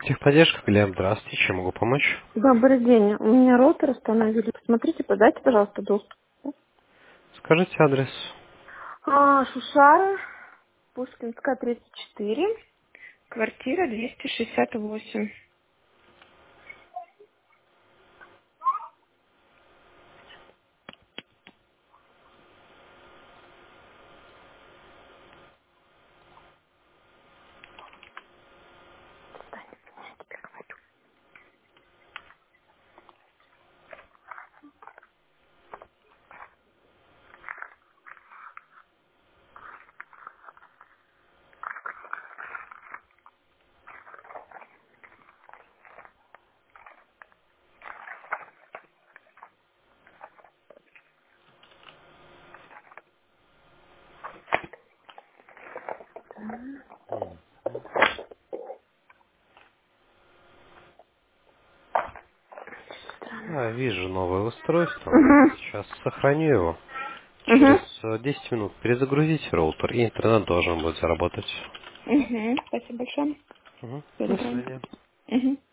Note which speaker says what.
Speaker 1: Техподдержка, Глеб, здравствуйте, чем могу помочь?
Speaker 2: Добрый день. У меня роутер остановили. Посмотрите, подайте, пожалуйста, доступ.
Speaker 1: Скажите адрес.
Speaker 2: Шушара, Пушкинская, 34, квартира 268.
Speaker 1: Вижу новое устройство.
Speaker 2: Угу.
Speaker 1: Сейчас сохраню его.
Speaker 2: Угу.
Speaker 1: Через 10 минут перезагрузите роутер, и интернет должен будет заработать.
Speaker 2: Угу. Спасибо большое.
Speaker 1: Мгм.
Speaker 2: Всего
Speaker 1: До
Speaker 2: доброго.
Speaker 1: свидания.
Speaker 2: Угу.